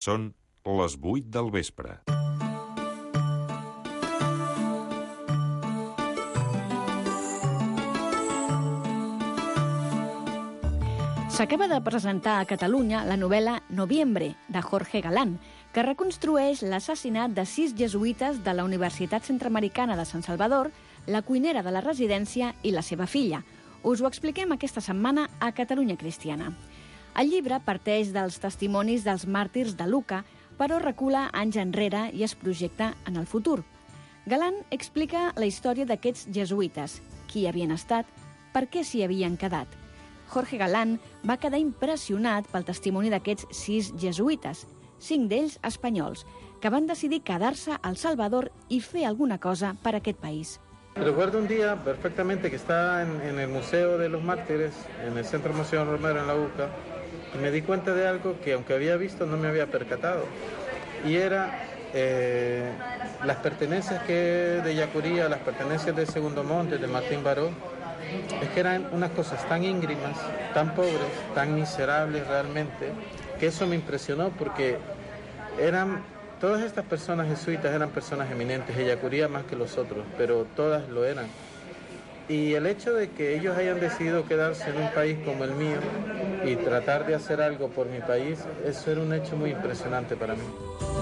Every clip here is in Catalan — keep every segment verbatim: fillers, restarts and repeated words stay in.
Són les vuit del vespre. S'acaba de presentar a Catalunya la novel·la Noviembre, de Jorge Galán, que reconstrueix l'assassinat de sis jesuïtes de la Universitat Centreamericana de Sant Salvador, la cuinera de la residència i la seva filla. Us ho expliquem aquesta setmana a Catalunya Cristiana. El llibre parteix dels testimonis dels màrtirs de Luca, però recula anys enrere i es projecta en el futur. Galán explica la història d'aquests jesuïtes, qui havien estat, per què s'hi havien quedat. Jorge Galán va quedar impressionat pel testimoni d'aquests sis jesuïtes, cinc d'ells espanyols, que van decidir quedar-se al Salvador i fer alguna cosa per a aquest país. Recuerdo un día perfectamente que estaba en, en el Museo de los Mártires, en el Centro Museo Romero en la UCA, y me di cuenta de algo que aunque había visto no me había percatado, y era eh, las pertenencias que de Yacuría, las pertenencias de Segundo Monte, de Martín Baró, es que eran unas cosas tan íngrimas, tan pobres, tan miserables realmente, que eso me impresionó porque eran, todas estas personas jesuitas eran personas eminentes, Yacuría más que los otros, pero todas lo eran. Y el hecho de que ellos hayan decidido quedarse en un país como el mío y tratar de hacer algo por mi país, eso era un hecho muy impresionante para mí.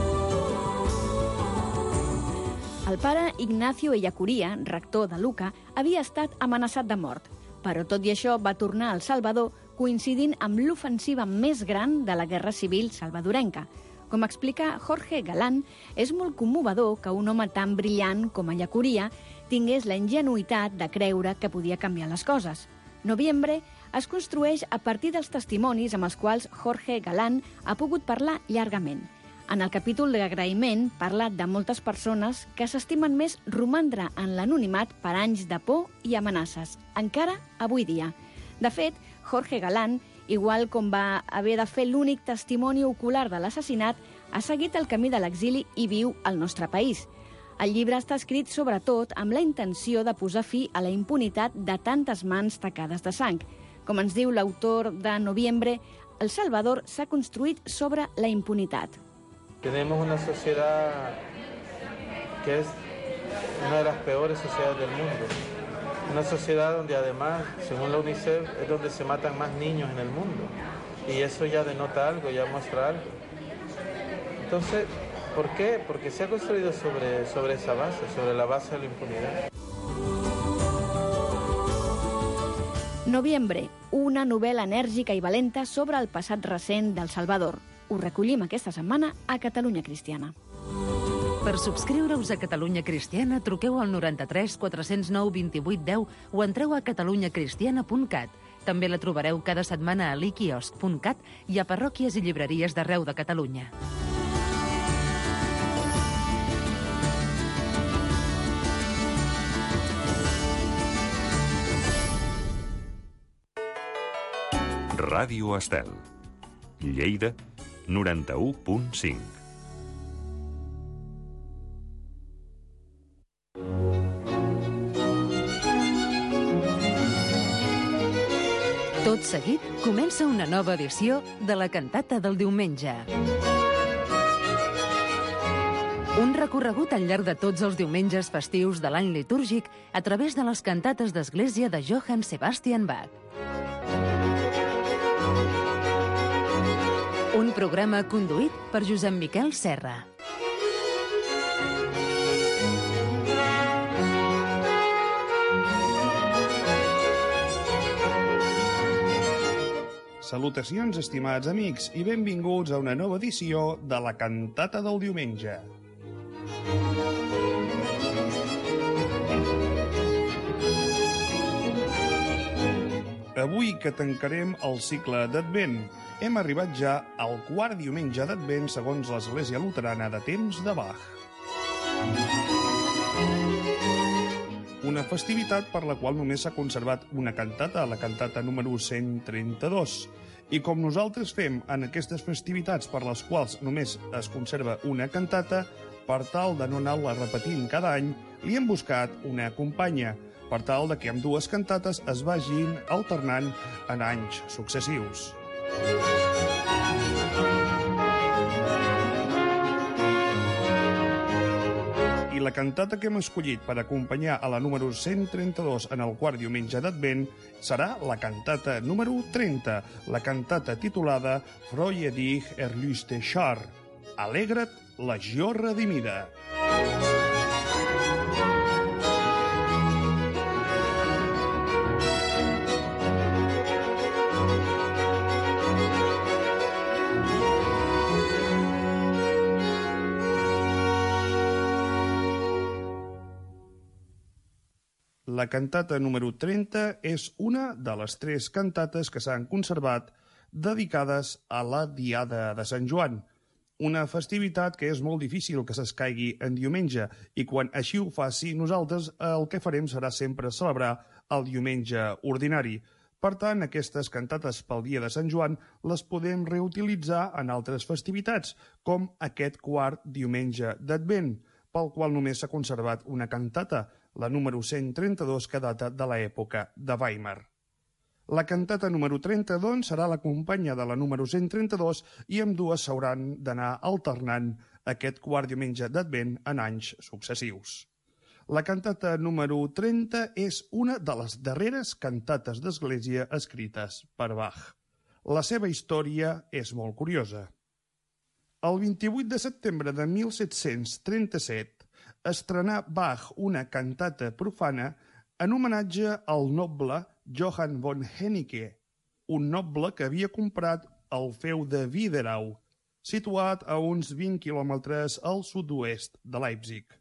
El pare Ignacio Ellacuría, rector de Luca, havia estat amenaçat de mort, però tot i això va tornar al Salvador coincidint amb l'ofensiva més gran de la Guerra Civil salvadorenca. Com explica Jorge Galán, és molt commovedor que un home tan brillant com Ellacuría tingués la ingenuïtat de creure que podia canviar les coses. Noviembre es construeix a partir dels testimonis amb els quals Jorge Galán ha pogut parlar llargament. En el capítol d'agraïment parla de moltes persones que s'estimen més romandre en l'anonimat per anys de por i amenaces, encara avui dia. De fet, Jorge Galán, igual com va haver de fer l'únic testimoni ocular de l'assassinat, ha seguit el camí de l'exili i viu al nostre país. El llibre està escrit sobretot amb la intenció de posar fi a la impunitat de tantes mans tacades de sang. Com ens diu l'autor de Noviembre, El Salvador s'ha construït sobre la impunitat. Tenemos una sociedad que es una de las peores sociedades del mundo. Una sociedad donde además, según la UNICEF, es donde se matan más niños en el mundo. Y eso ya denota algo, ya muestra algo. Entonces, ¿por qué? Porque se ha construido sobre, sobre esa base, sobre la base de la impunidad. Noviembre, una novel·la enèrgica i valenta sobre el passat recent del Salvador. Ho recollim aquesta setmana a Catalunya Cristiana. Per subscriure-us a Catalunya Cristiana, truqueu al noranta-tres quatre-cents nou vint-i-vuit deu o entreu a catalunya cristiana punt cat. També la trobareu cada setmana a l'iquiosc punt cat i a parròquies i llibreries d'arreu de Catalunya. Ràdio Estel, Lleida, noranta-u punt cinc. Tot seguit comença una nova edició de la cantata del diumenge. Un recorregut al llarg de tots els diumenges festius de l'any litúrgic a través de les cantates d'església de Johann Sebastian Bach. Un programa conduït per Josep Miquel Serra. Salutacions, estimats amics, i benvinguts a una nova edició de la cantata del diumenge. Avui que tancarem el cicle d'Advent, hem arribat ja al quart diumenge d'Advent segons l'Església Luterana de temps de Bach. Una festivitat per la qual només s'ha conservat una cantata, la cantata número cent trenta-dos. I com nosaltres fem en aquestes festivitats per les quals només es conserva una cantata, per tal de no anar-la repetint cada any, li hem buscat una companya, per tal de que amb dues cantates es vagin alternant en anys successius. I la cantata que hem escollit per acompanyar a la número cent trenta-dos en el quart diumenge d'Advent serà la cantata número trenta, la cantata titulada Freue dich, erlöste Schar, Alegra't, legió redimida. La cantata número trenta és una de les tres cantates que s'han conservat dedicades a la Diada de Sant Joan, una festivitat que és molt difícil que s'escaigui en diumenge i quan així ho faci nosaltres el que farem serà sempre celebrar el diumenge ordinari. Per tant, aquestes cantates pel dia de Sant Joan les podem reutilitzar en altres festivitats, com aquest quart diumenge d'Advent, pel qual només s'ha conservat una cantata, la número cent trenta-dos, que data de l'època de Weimar. La cantata número trenta, doncs, serà la companya de la número cent trenta-dos i ambdues s'hauran d'anar alternant aquest quart diumenge d'Advent en anys successius. La cantata número trenta és una de les darreres cantates d'església escrites per Bach. La seva història és molt curiosa. El vint-i-vuit de setembre de mil set-cents trenta-set estrenà Bach una cantata profana en homenatge al noble Johann von Hennicke, un noble que havia comprat el feu de Wiederau, situat a uns vint quilòmetres al sud-oest de Leipzig.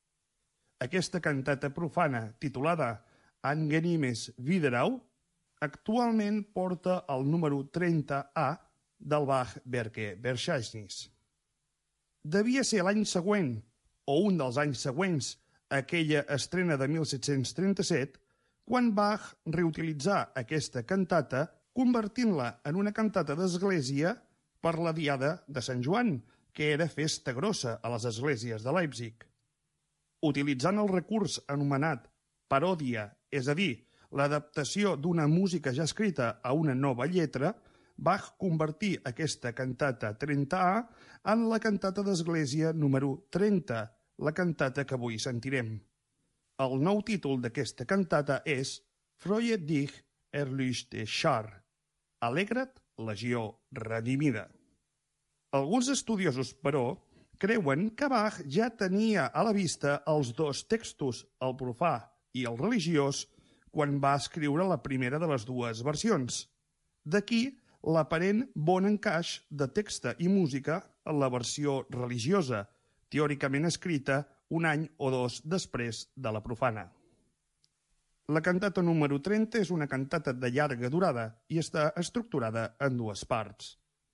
Aquesta cantata profana, titulada Angenehmes Wiederau, actualment porta el número trenta A del Bach-Werke Verzeichnis. Devia ser l'any següent, o un dels anys següents, aquella estrena de mil set-cents trenta-set, quan Bach reutilitzà aquesta cantata convertint-la en una cantata d'església per la Diada de Sant Joan, que era festa grossa a les esglésies de Leipzig. Utilitzant el recurs anomenat paròdia, és a dir, l'adaptació d'una música ja escrita a una nova lletra, Bach convertí aquesta cantata trenta A en la cantata d'església número trenta, la cantata que avui sentirem. El nou títol d'aquesta cantata és Freue dich, erlöste Schar, Alegra't, legió redimida. Alguns estudiosos, però, creuen que Bach ja tenia a la vista els dos textos, el profà i el religiós, quan va escriure la primera de les dues versions. D'aquí l'aparent bon encaix de text i música en la versió religiosa, teòricament escrita un any o dos després de la profana. La cantata número trenta és una cantata de llarga durada i està estructurada en dues parts.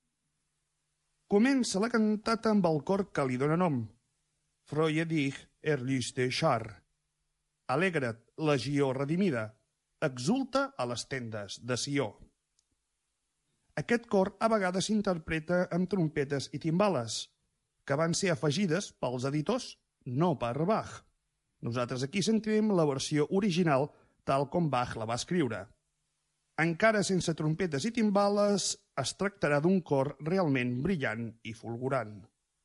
Comença la cantata amb el cor que li dóna nom, Freue dich, erlöste Schar, Alegra't, legió redimida, exulta a les tendes de Sió. Aquest cor a vegades s'interpreta amb trompetes i timbales, que van ser afegides pels editors, no per Bach. Nosaltres aquí sentirem la versió original tal com Bach la va escriure. Encara sense trompetes i timbales, es tractarà d'un cor realment brillant i fulgurant.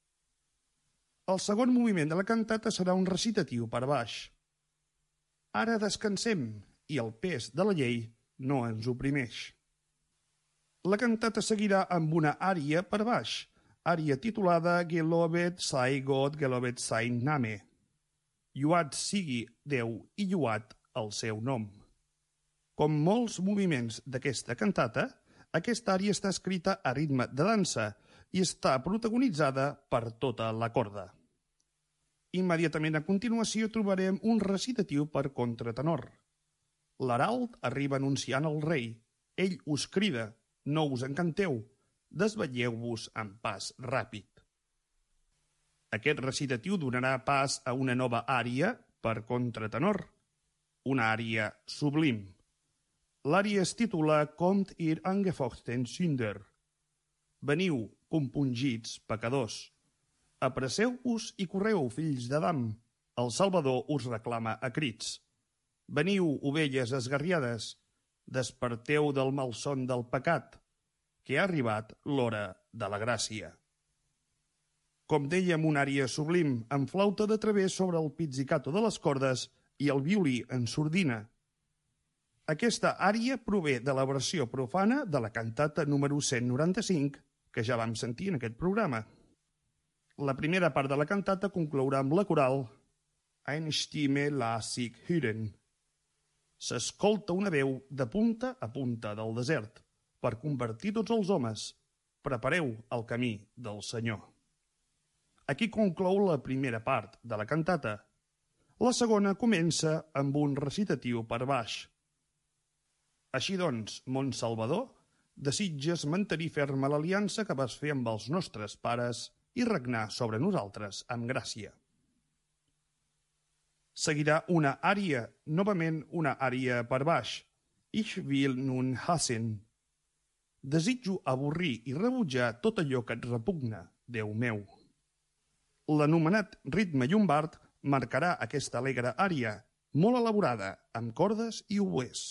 El segon moviment de la cantata serà un recitatiu per baix. Ara descansem i el pes de la llei no ens oprimeix. La cantata seguirà amb una ària per baix, ària titulada Gelobet sei Gott, gelobet sein Name. Lluat sigui Déu i lluat el seu nom. Com molts moviments d'aquesta cantata, aquesta ària està escrita a ritme de dansa i està protagonitzada per tota la corda. Immediatament a continuació trobarem un recitatiu per contratenor. L'herald arriba anunciant el rei. Ell us crida, no us encanteu, desvetlleu-vos amb pas ràpid. Aquest recitatiu donarà pas a una nova ària per contratenor, una ària sublim. L'ària es titula Kommt ihr angefochten Sünder. Veniu, compungits, pecadors. Apresseu-vos i correu, fills d'Adam. El Salvador us reclama a crits. Veniu, ovelles esgarriades. Desperteu del malson del pecat, que ha arribat l'hora de la gràcia. Com dèiem, una ària sublim, amb flauta de través sobre el pizzicato de les cordes i el violí en sordina. Aquesta ària prové de la versió profana de la cantata número cent noranta-cinc, que ja vam sentir en aquest programa. La primera part de la cantata conclourà amb la coral Eine Stimme las ich hören. S'escolta una veu de punta a punta del desert per convertir tots els homes. Prepareu el camí del Senyor. Aquí conclou la primera part de la cantata. La segona comença amb un recitatiu per baix. Així doncs, mon Salvador, desitges mantenir ferma l'aliança que vas fer amb els nostres pares i regnar sobre nosaltres amb gràcia. Seguirà una ària, novament una ària per baix. Ich will nun hassen. Desitjo avorrir i rebutjar tot allò que et repugna, Déu meu. L'anomenat ritme llombard marcarà aquesta alegre ària, molt elaborada, amb cordes i oboès.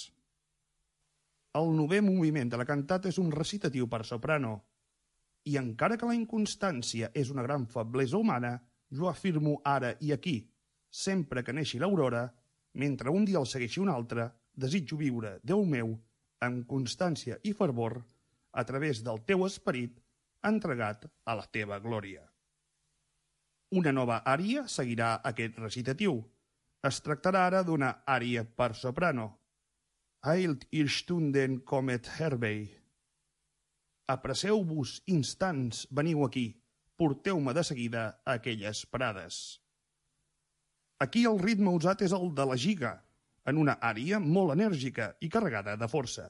El novè moviment de la cantata és un recitatiu per soprano, i encara que la inconstància és una gran feblesa humana, jo afirmo ara i aquí, sempre que neixi l'aurora, mentre un dia el segueixi un altre, desitjo viure, Déu meu, amb constància i fervor, a través del teu esperit, entregat a la teva glòria. Una nova ària seguirà aquest recitatiu. Es tractarà ara d'una ària per soprano. Eilt ihr Stunden kommet herbei. Apresseu-vos instants, veniu aquí, porteu-me de seguida a aquelles parades. Aquí el ritme usat és el de la giga, en una ària molt enèrgica i carregada de força.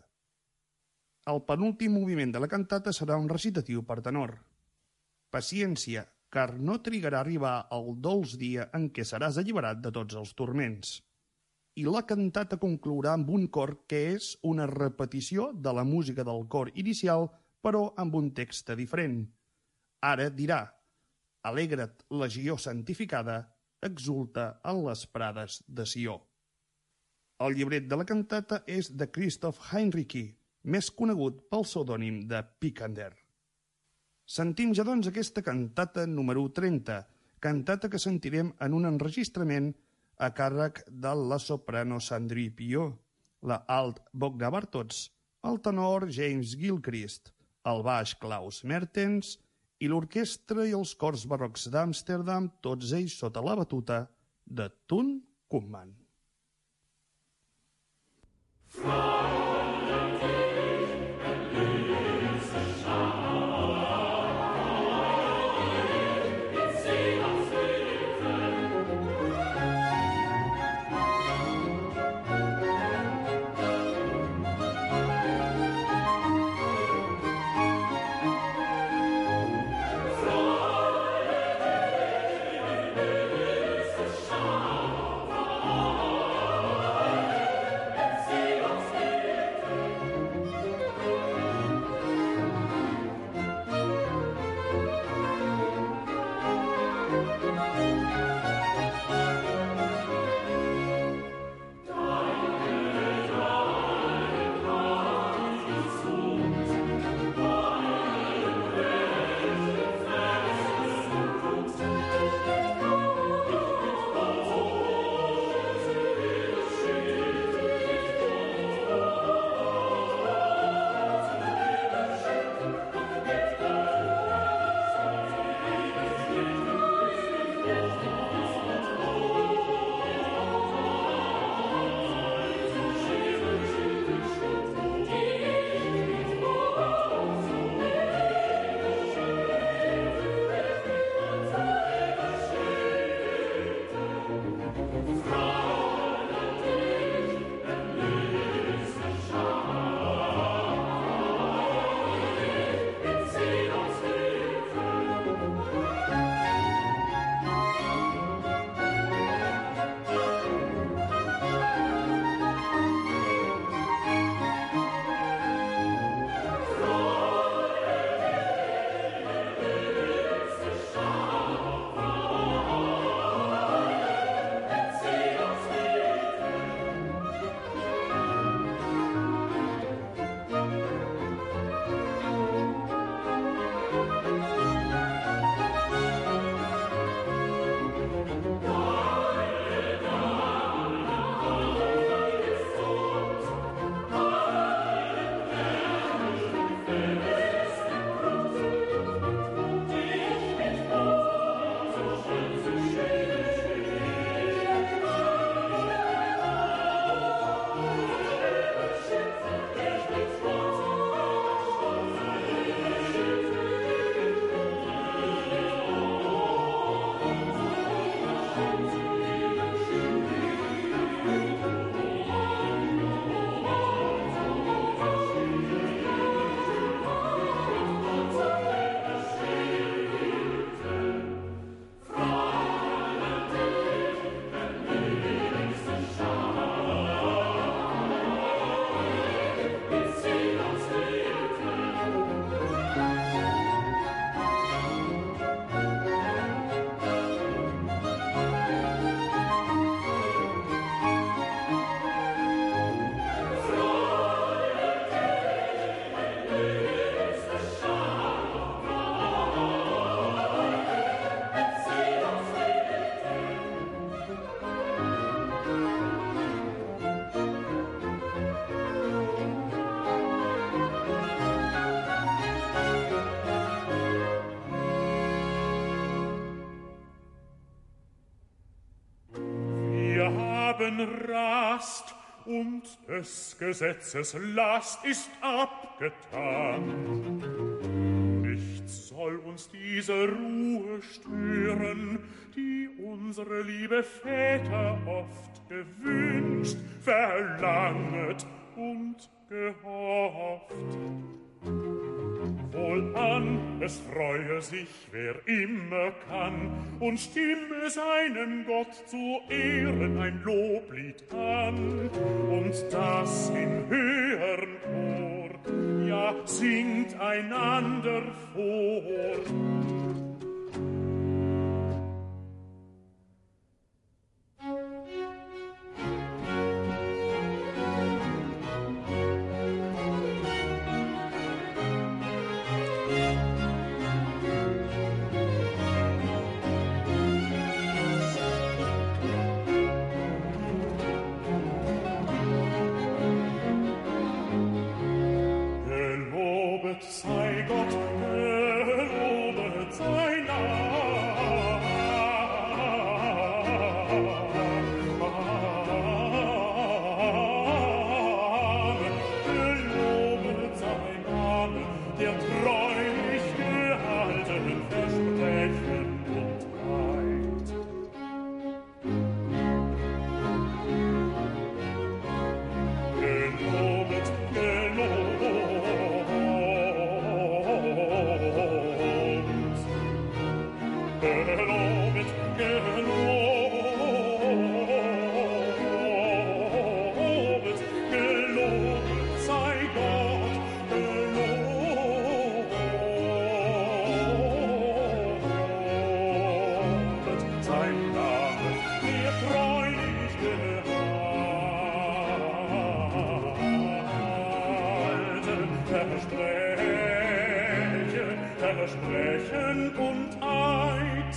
El penúltim moviment de la cantata serà un recitatiu per tenor. Paciència, car no trigarà a arribar el dolç dia en què seràs alliberat de tots els turments. I la cantata conclourà amb un cor que és una repetició de la música del cor inicial, però amb un text diferent. Ara dirà: Alegra't, legió santificada, exulta en les prades de Sió. El llibret de la cantata és de Christoph Heinrici, més conegut pel pseudònim de Picander. Sentim ja doncs aquesta cantata número trenta, cantata que sentirem en un enregistrament a càrrec de la soprano Sandrine Piot, la alt Bogda Bartots, el tenor James Gilchrist, el baix Klaus Mertens i l'orquestra i els cors barrocs d'Amsterdam, tots ells sota la batuta de Toon Koopman. Spirit. Abendrast und des Gesetzes Last ist abgetan. Nichts soll uns diese Ruhe stören, die unsere liebe Väter oft gewünscht, verlanget und gehofft. Wohlan, es freue sich, wer immer kann, und stimme seinem Gott zu Ehren ein Loblied an, und das in höheren Chor, ja, singt einander vor. Sei Gott, gelobet sei Name, gelobet sei Name, der treulich gehalten Versprechen und Eid. Gelobet, gelobet, Gelobet, gelobet, gelobet sei Gott, gelobet sei Name, der treulich gehalten, Versprechen, Versprechen und Eid.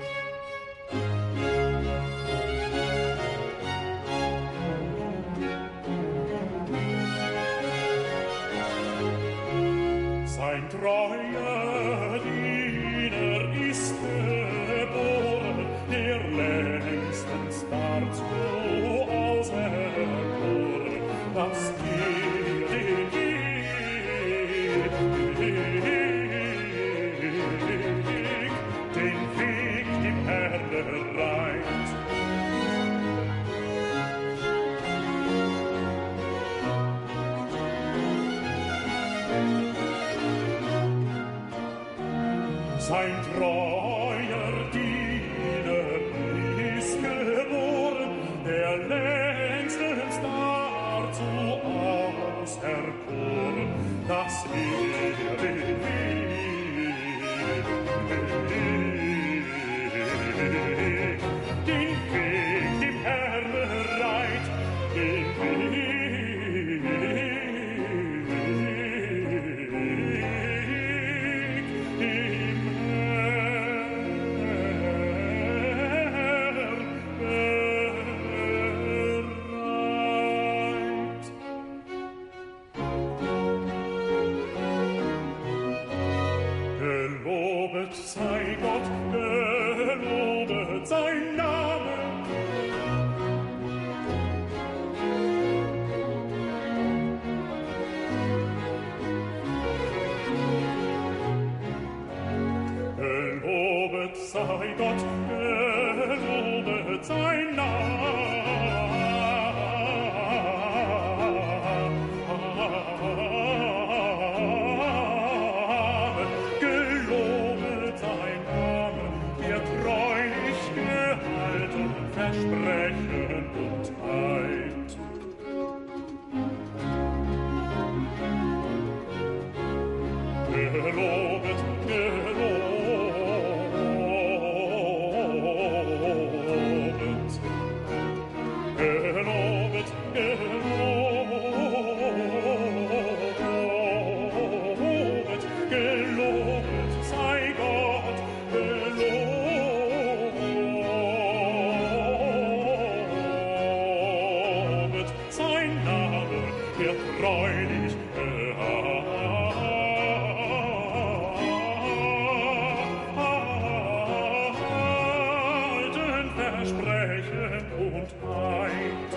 Sein treuer Diener ist geboren, der längstens dazu auserkoren, dass er den Weg, den Weg dem Herrn bereit. Sein treuer Diener ist geboren, der längstens dazu auserkoren, dass er den Weg, den Weg dem Herrn bereit, den Weg, gelobet sei Gott, gelobet sein Name. Gelobet sei Gott, gelobet sein Name. Versprechen und Eid. Gelobet, gelobet, gelobet, gelobet, gelobet sei Gott, gelobet sein Name, der treulich gehalten Versprechen Lächeln und Heid.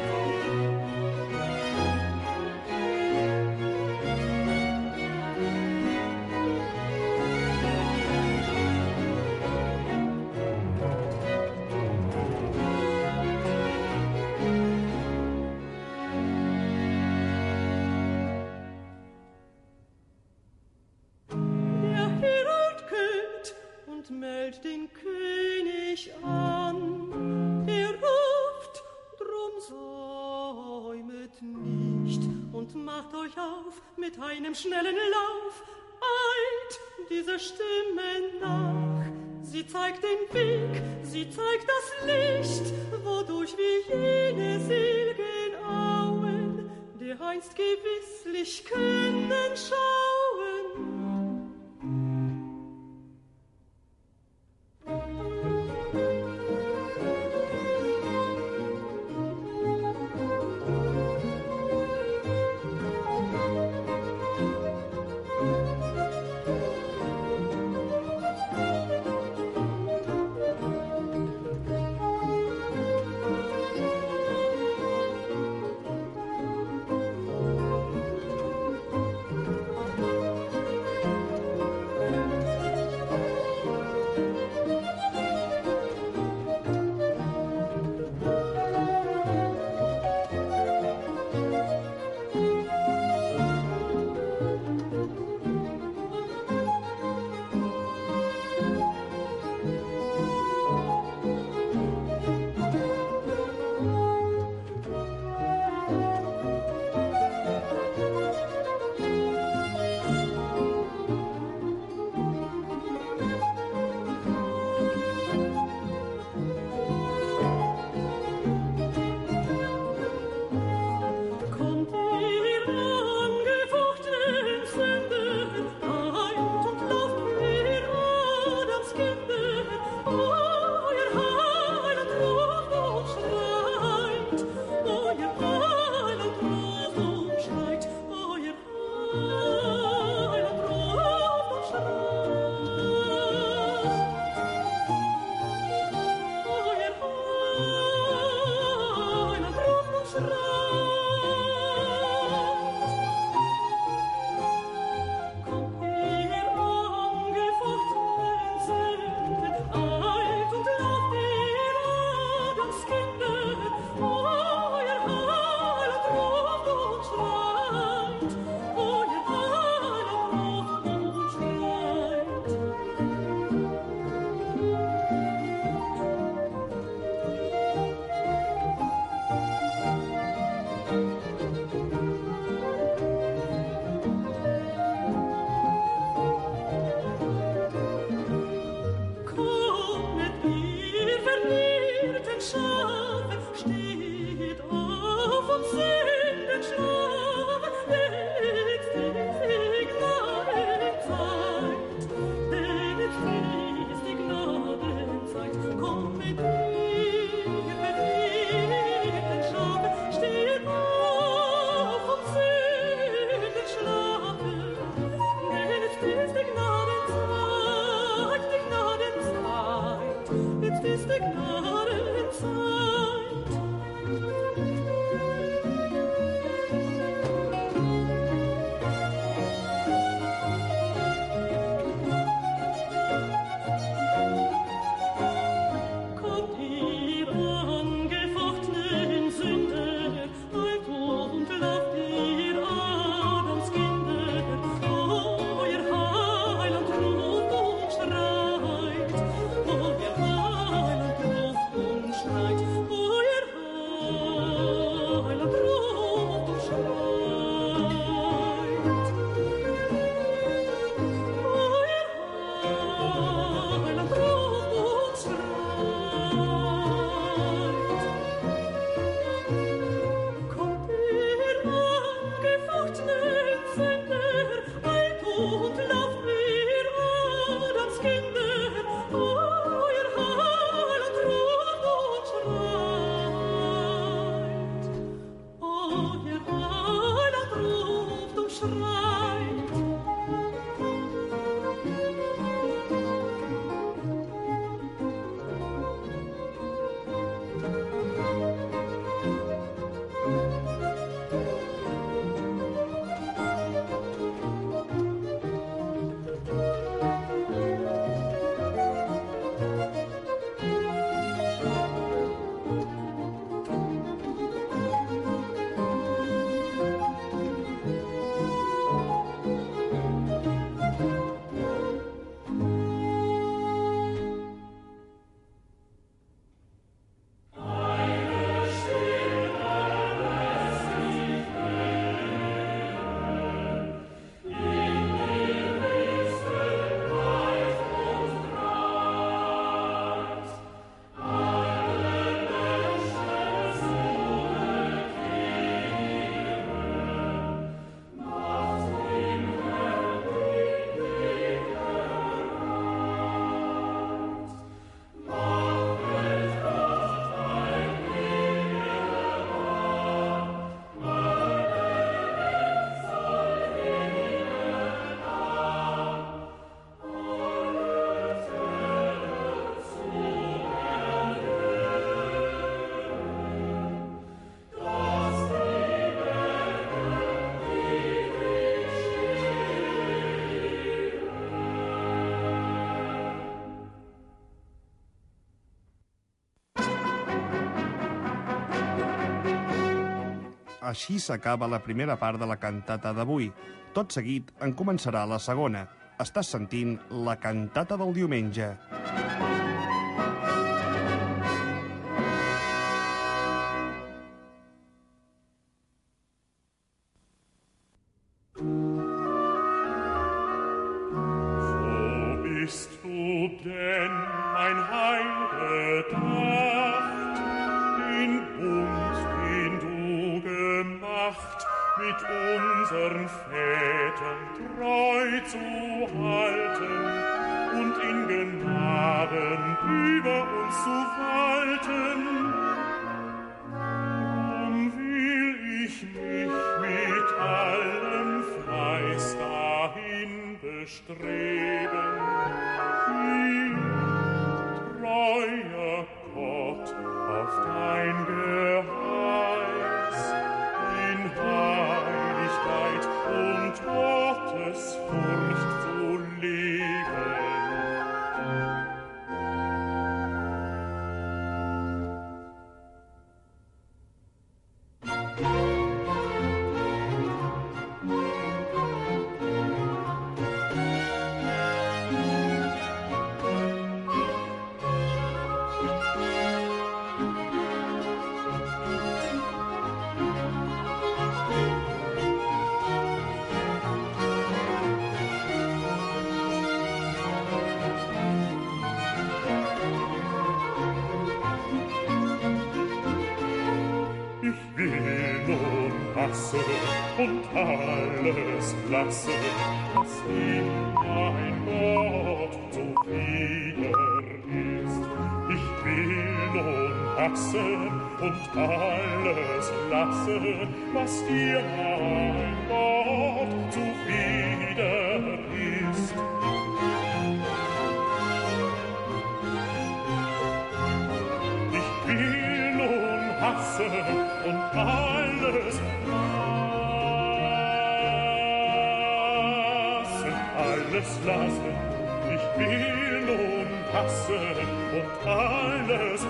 Meldet den König an, er ruft, drum säumet nicht und macht euch auf mit einem schnellen Lauf. Eilt diese Stimme nach, sie zeigt den Weg, sie zeigt das Licht, wodurch wir jene selgen Auen dereinst gewisslich können schauen. així s'acaba la primera part de la cantata d'avui. Tot seguit en començarà la segona. Estàs sentint la cantata del diumenge. Bist du denn ein Heil gedacht, den Bund, den du gemacht, mit unseren Vätern treu zu halten und in Gnaden über uns zu walten? Drum will ich mich mit allem Fleiß dahin bestreben, treuer Gott, auf dein Geheiß, in Heiligkeit und Gottesfurcht zu leben. Und alles lasse, was ihm mein Gott zuwider ist. Ich will nun hassen und alles lasse, was dir mein Gott zuwider ist. Ich will nun hassen und alles alles lassen, ich will nun hassen und alles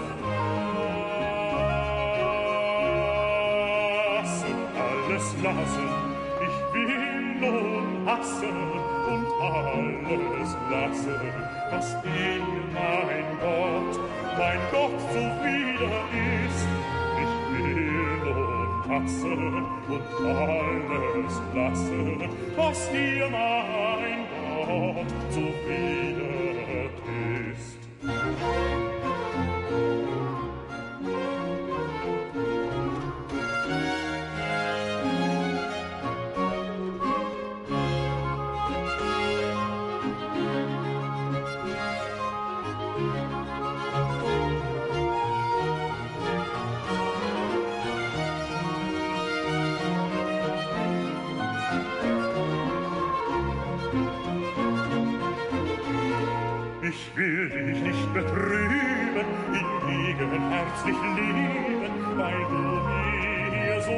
lassen, alles lassen, ich will nun hassen und alles lassen, was dir mein Gott, mein Gott zuwider ist. Ich will nun hassen und alles lassen, was dir mein Gott zuwider ist. Ich will dich nicht betrüben, hingegen herzlich lieben, weil du mir so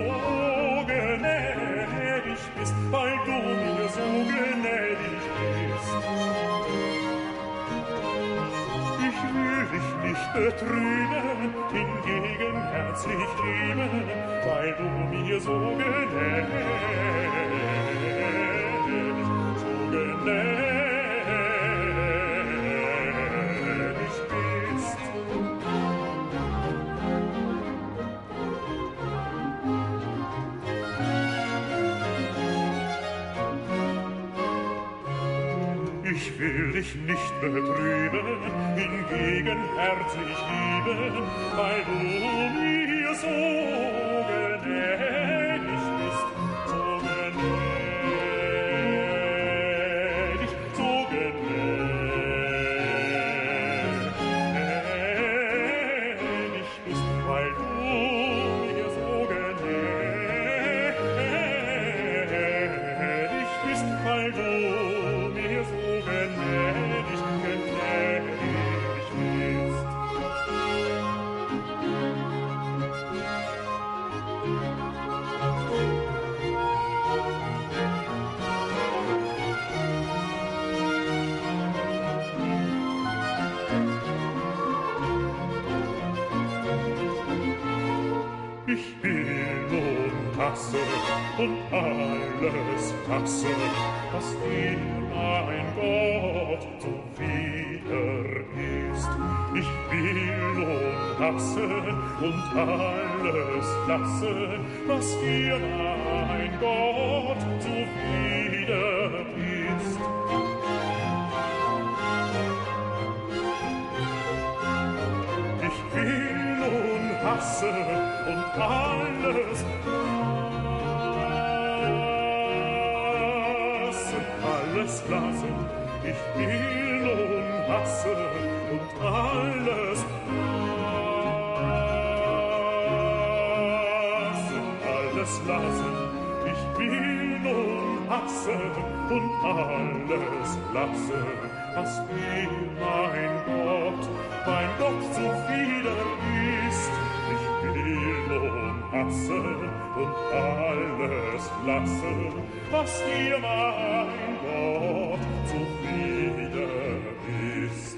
gnädig bist, weil du mir so gnädig bist. Ich will dich nicht betrüben, hingegen herzlich lieben, weil du mir so gnädig, so gnädig Ich will dich nicht betrüben, hingegen herzlich lieben, weil du mir so gnädig bist, so gnädig, so gnädig bist, weil du mir so gnädig bist, weil du mir so gnädig, gnädig bist. lasse und alles lasse, was dir, mein Gott, zuwider ist. Ich will und hasse und alles lasse, was dir, mein Gott, zuwider ist. Ich will und hasse und alles lassen, alles lassen. Ich will und hasse und alles lassen, alles lassen. Ich will und hasse und alles lassen, was mir, mein Gott, mein Gott zuwider ist. Ich will und hasse und alles lasse, was dir, mein Gott, zuwider ist.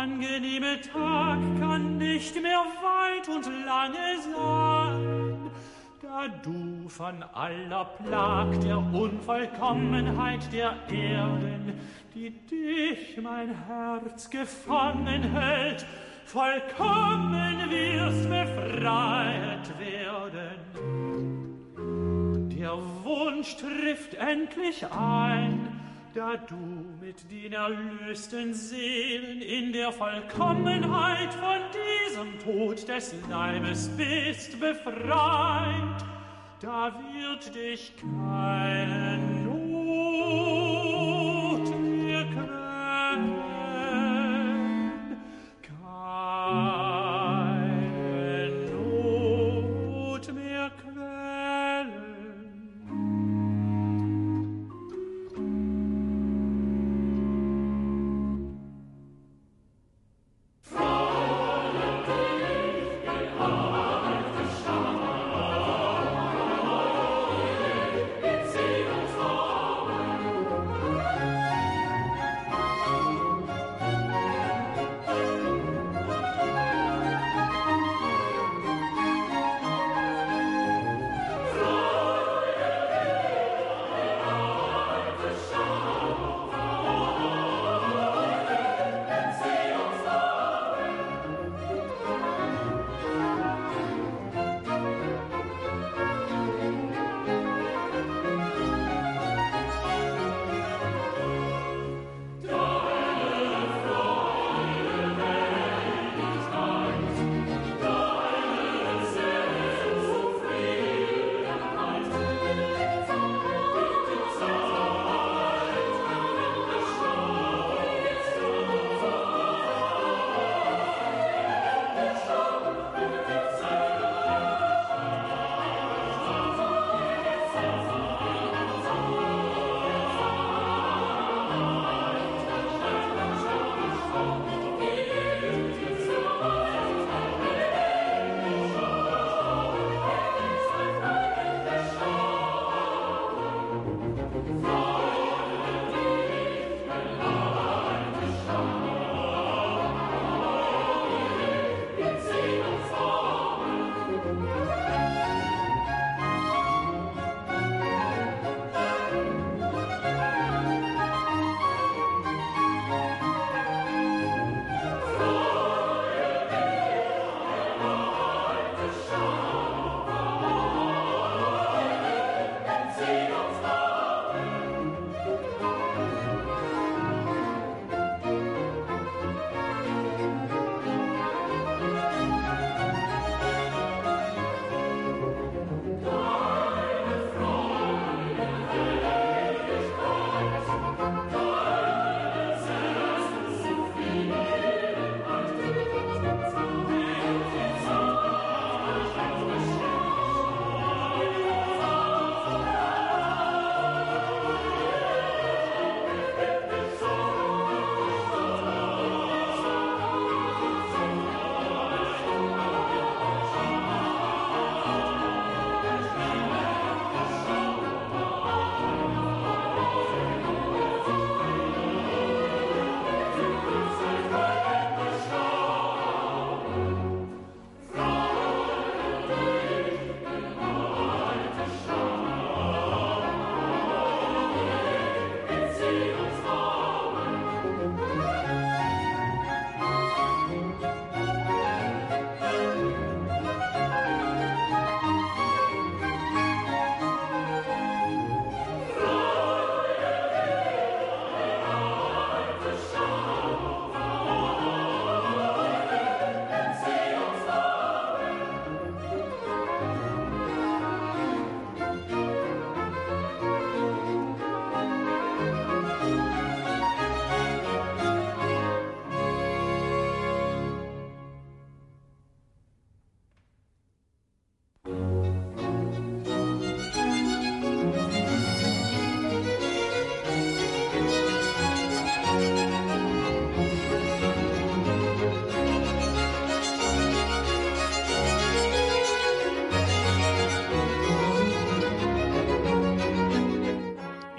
angenehme Tag kann nicht mehr weit und lange sein, da du von aller Plag der Unvollkommenheit der Erden, die dich, mein Herz, gefangen hält, vollkommen wirst befreit werden. Der Wunsch trifft endlich ein, da du mit den erlösten Seelen in der Vollkommenheit von diesem Tod des Leibes bist befreit, da wird dich keine Not mehr quälen, keine Not mehr quälen. Sing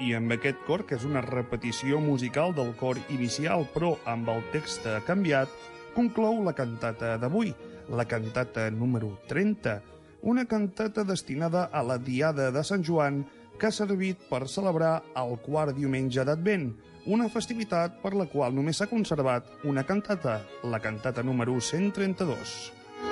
I amb aquest cor, que és una repetició musical del cor inicial, però amb el text canviat, conclou la cantata d'avui, la cantata número trenta, una cantata destinada a la Diada de Sant Joan que ha servit per celebrar el quart diumenge d'Advent, una festivitat per la qual només s'ha conservat una cantata, la cantata número cent trenta-dos.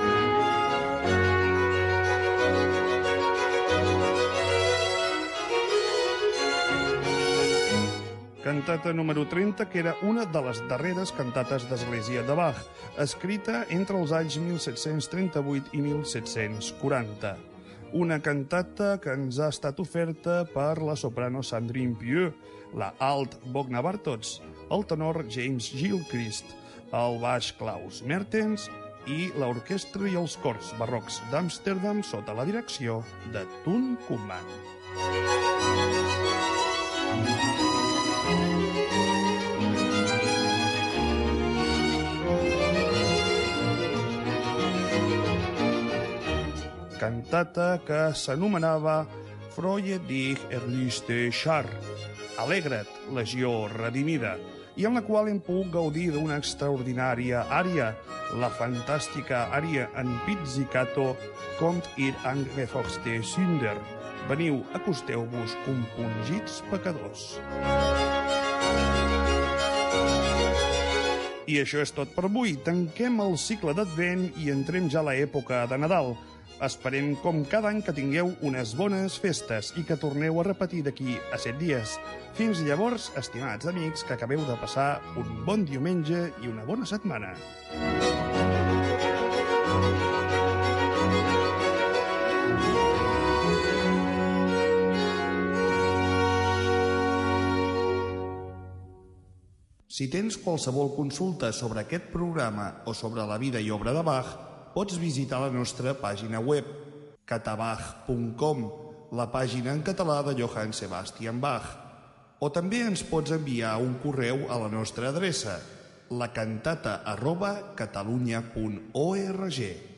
Cantata número trenta, que era una de les darreres cantates d'Església de Bach, escrita entre els anys mil set-cents trenta-vuit i mil set-cents quaranta. Una cantata que ens ha estat oferta per la soprano Sandrine Pieux, la alt Bogna Bartots, el tenor James Gilchrist, el baix Klaus Mertens i l'orquestra i els cors barrocs d'Amsterdam sota la direcció de Toon Koopman. Cantata que s'anomenava Freue dich, erlöste Schar, Alegra't, legió redimida, i en la qual hem pogut gaudir d'una extraordinària ària, la fantàstica ària en pizzicato Kommt ihr angefochte Sünder, veniu, acosteu-vos compungits pecadors. I això és tot per avui. Tanquem el cicle d'Advent i entrem ja a l'època de Nadal. Esperem, com cada any, que tingueu unes bones festes i que torneu a repetir d'aquí a set dies. Fins llavors, estimats amics, que acabeu de passar un bon diumenge i una bona setmana. Si tens qualsevol consulta sobre aquest programa o sobre la vida i obra de Bach, pots visitar la nostra pàgina web, catabach punt com, la pàgina en català de Johann Sebastian Bach. O també ens pots enviar un correu a la nostra adreça, lacantata arroba catalunya punt org.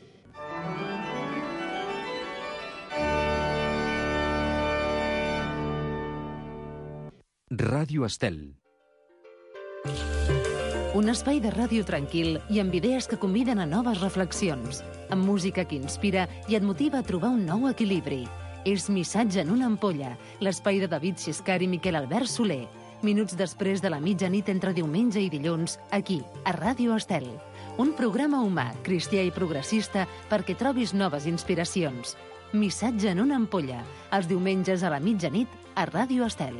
Ràdio Estel. Un espai de ràdio tranquil i amb idees que conviden a noves reflexions, amb música que inspira i et motiva a trobar un nou equilibri. És Missatge en una ampolla, l'espai de David Xiscar i Miquel Albert Soler. Minuts després de la mitjanit entre diumenge i dilluns, aquí, a Ràdio Estel. Un programa humà, cristià i progressista perquè trobis noves inspiracions. Missatge en una ampolla, els diumenges a la mitjanit a Ràdio Estel.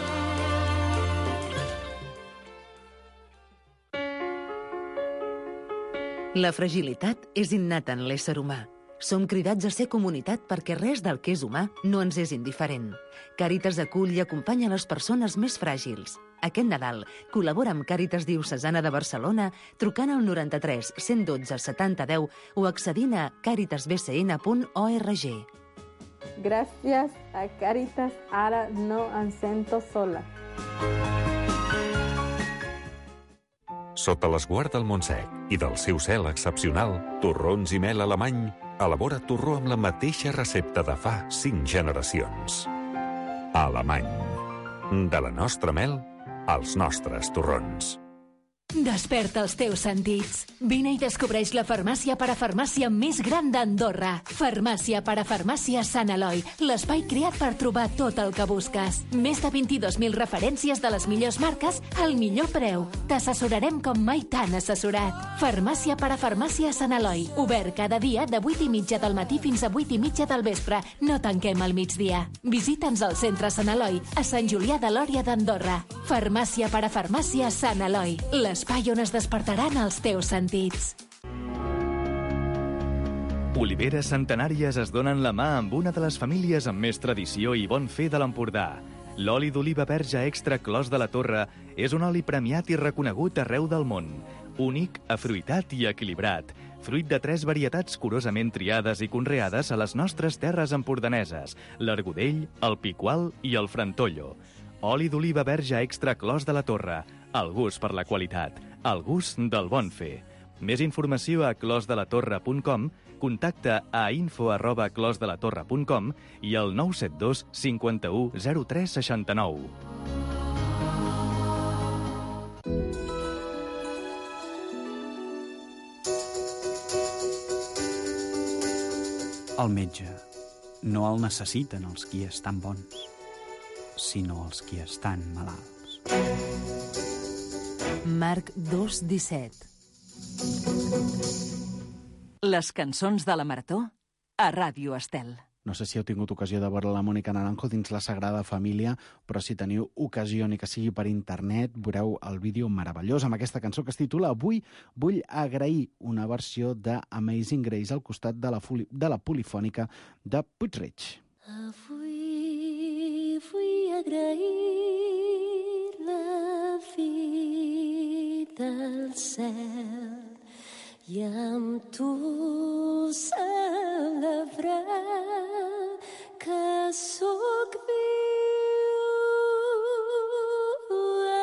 La fragilitat és innata en l'ésser humà. Som cridats a ser comunitat perquè res del que és humà no ens és indiferent. Càritas acull i acompanya les persones més fràgils. Aquest Nadal col·labora amb Càritas Diocesana de Barcelona trucant al noranta-tres cent dotze setanta deu o accedint a càritas b c n punt org. Gràcies a Càritas, ara no em sento sola. Sota l'esguard del Montsec i del seu cel excepcional, Torrons i Mel Alemany elabora torró amb la mateixa recepta de fa cinc generacions. Alemany. De la nostra mel, als nostres torrons. Desperta els teus sentits. Vine i descobreix la farmàcia parafarmàcia més gran d'Andorra. Farmàcia parafarmàcia Sant Eloi, l'espai creat per trobar tot el que busques. Més de vint-i-dos mil referències de les millors marques al millor preu. T'assessorarem com mai t'han assessorat. Farmàcia parafarmàcia Sant Eloi, obert cada dia de vuit i mitja del matí fins a vuit i mitja del vespre. No tanquem al migdia. Visita'ns al centre Sant Eloi, a Sant Julià de Lòria d'Andorra. Farmàcia parafarmàcia Sant Eloi, l'espai on es despertaran els teus sentits. Oliveres centenàries es donen la mà amb una de les famílies amb més tradició i bon fer de l'Empordà. L'oli d'oliva verge extra Clos de la Torre és un oli premiat i reconegut arreu del món. Únic, afruitat i equilibrat. Fruit de tres varietats curosament triades i conreades a les nostres terres empordaneses, l'Argudell, el Piqual i el Frantollo. Oli d'oliva verge extra Clos de la Torre. El gust per la qualitat. El gust del bon fer. Més informació a closdelatorre punt com, contacta a info arroba closdelatorre punt com i al nou set dos cinquanta-u zero tres seixanta-nou. El metge no el necessiten els qui estan bons, sinó els qui estan malalts. Marc dos disset. Les cançons de la Marató a Ràdio Estel. No sé si heu tingut ocasió de veure la Mònica Naranjo dins la Sagrada Família, però si teniu ocasió, ni que sigui per internet, veureu el vídeo meravellós amb aquesta cançó que es titula Avui vull agrair, una versió de Amazing Grace al costat de la, de la polifònica de Puig-reig. Avui vull agrair la vida al cel i amb tu celebrar que sóc viu.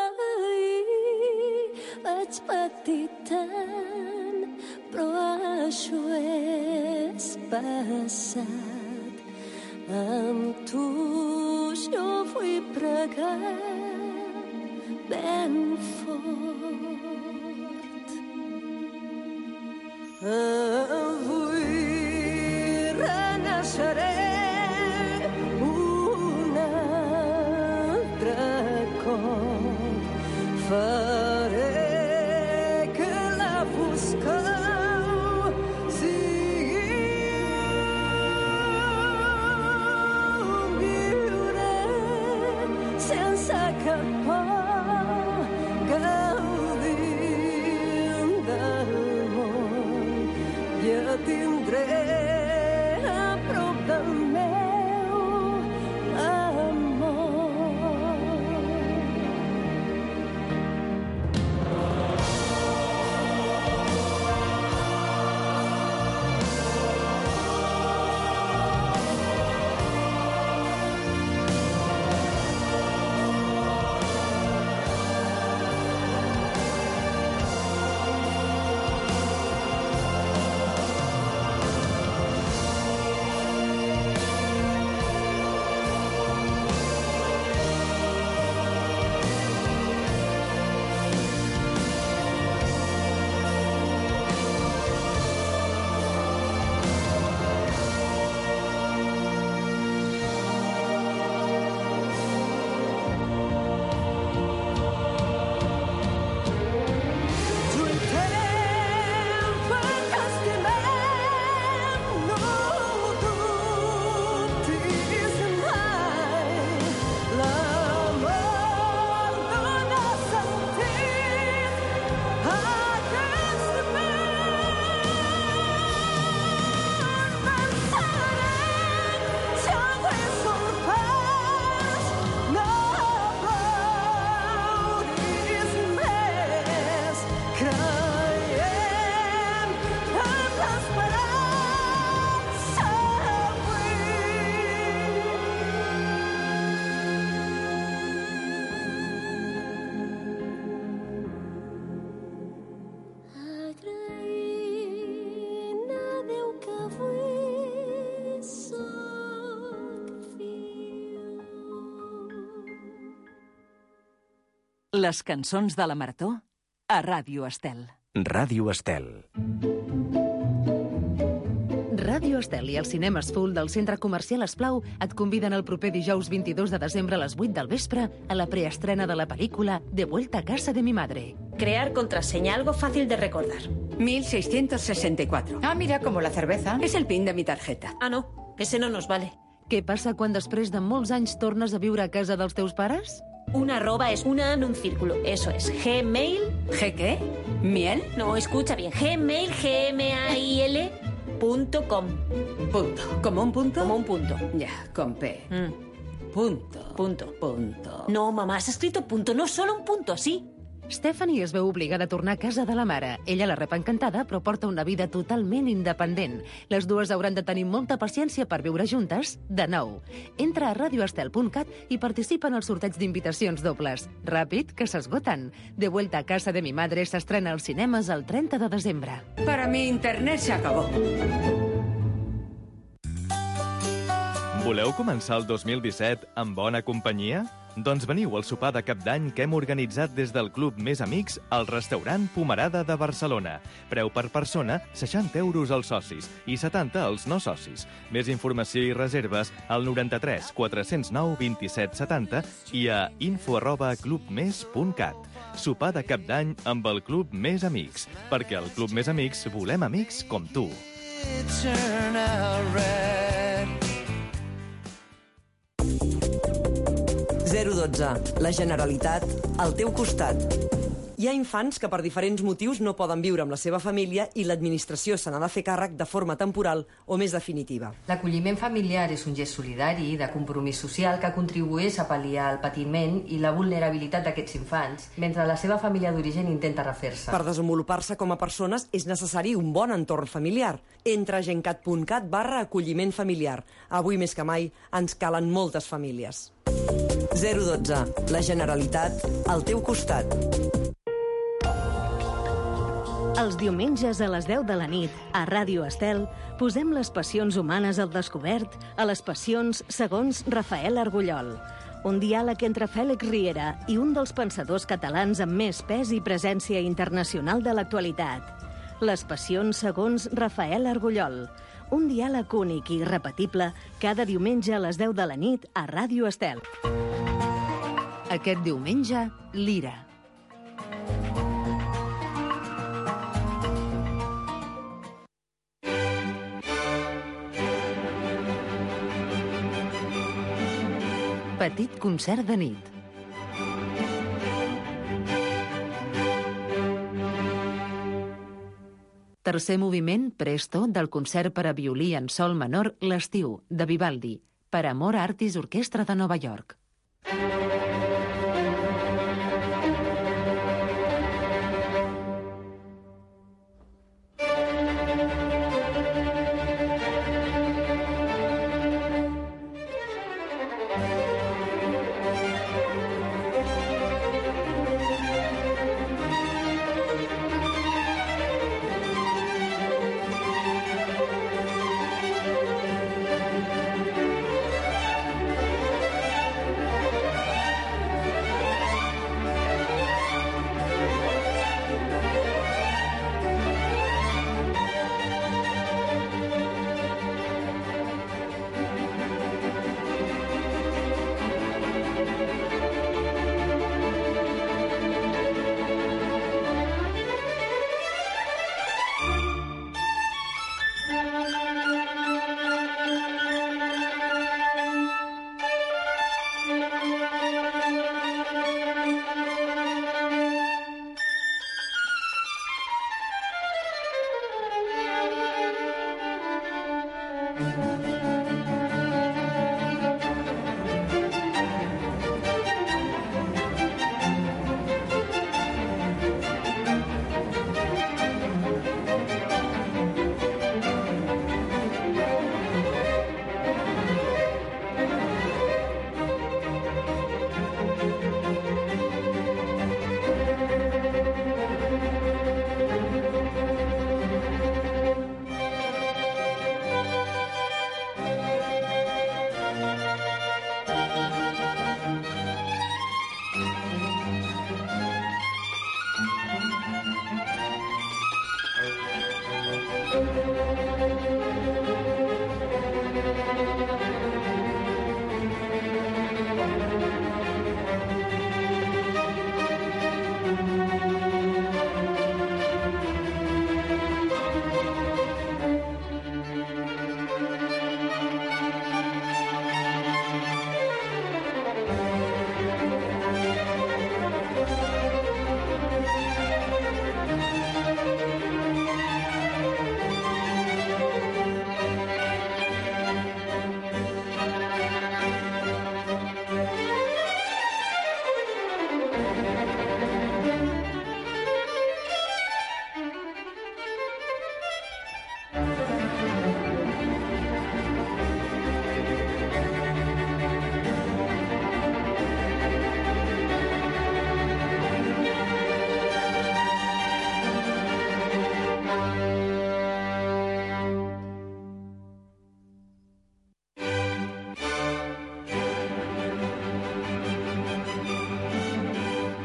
Ahir vaig patir tant, però això és passat. Amb tu jo vull pregar ben fort. Avui renaixeré un altre cop. Faré que la foscor sigui viure sense cap por, gaudint del món. I et tindré a prop del meu amor. Les cançons de la Marató a Ràdio Estel. Ràdio Estel. Ràdio Estel i el Cinemes Full del Centre Comercial Esplau et conviden el proper dijous vint-i-dos de desembre a les vuit del vespre a la preestrena de la pel·lícula De vuelta a casa de mi madre. Crear contraseña, algo fácil de recordar. mil seiscientos sesenta y cuatro. Ah, mira, como la cerveza. Es el pin de mi tarjeta. Ah, no, ese no nos vale. Què passa quan després de molts anys tornes a viure a casa dels teus pares? Una arroba es una en un círculo. Eso es. Gmail. ¿G qué? ¿Miel? No, escucha bien. Gmail, G M A I L punto com. Punto. ¿Como un punto? Como un punto. Ya, con P. Mm. Punto. Punto. Punto. No, mamá, has escrito punto, no solo un punto, así. Stephanie es veu obligada a tornar a casa de la mare. Ella la rep encantada, però porta una vida totalment independent. Les dues hauran de tenir molta paciència per viure juntes de nou. Entra a radio estel punt cat i participa en el sorteig d'invitacions dobles. Ràpid, que s'esgoten. De vuelta a casa de mi madre s'estrena als cinemes el trenta de desembre. Para mí internet se acabó. Voleu començar el dos mil disset amb bona companyia? Doncs veniu al sopar de cap d'any que hem organitzat des del Club Més Amics al restaurant Pomerada de Barcelona. Preu per persona, seixanta euros als socis i setanta als no socis. Més informació i reserves al noranta-tres quatre zero nou vint-i-set setanta i a info arroba clubmes punt cat. Sopar de cap d'any amb el Club Més Amics, perquè al Club Més Amics volem amics com tu. zero dotze. La Generalitat al teu costat. Hi ha infants que per diferents motius no poden viure amb la seva família i l'administració se n'ha de fer càrrec de forma temporal o més definitiva. L'acolliment familiar és un gest solidari i de compromís social que contribueix a pal·liar el patiment i la vulnerabilitat d'aquests infants, mentre la seva família d'origen intenta refer-se. Per desenvolupar-se com a persones és necessari un bon entorn familiar. Entra a gencat punt cat barra acolliment familiar. Avui més que mai ens calen moltes famílies. zero dotze. La Generalitat al teu costat. Els diumenges a les deu de la nit, a Ràdio Estel, posem les passions humanes al descobert a les passions segons Rafael Argullol. Un diàleg entre Fèlix Riera i un dels pensadors catalans amb més pes i presència internacional de l'actualitat. Les passions segons Rafael Argullol. Un diàleg únic i irrepetible cada diumenge a les deu de la nit a Ràdio Estel. Aquest diumenge, Lira. Petit concert de nit. Tercer moviment, Presto, del concert per a violí en sol menor L'estiu, de Vivaldi, per Amor Artis Orquestra de Nova York.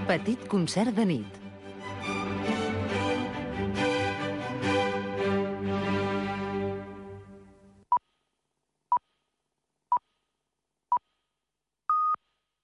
Petit concert de nit.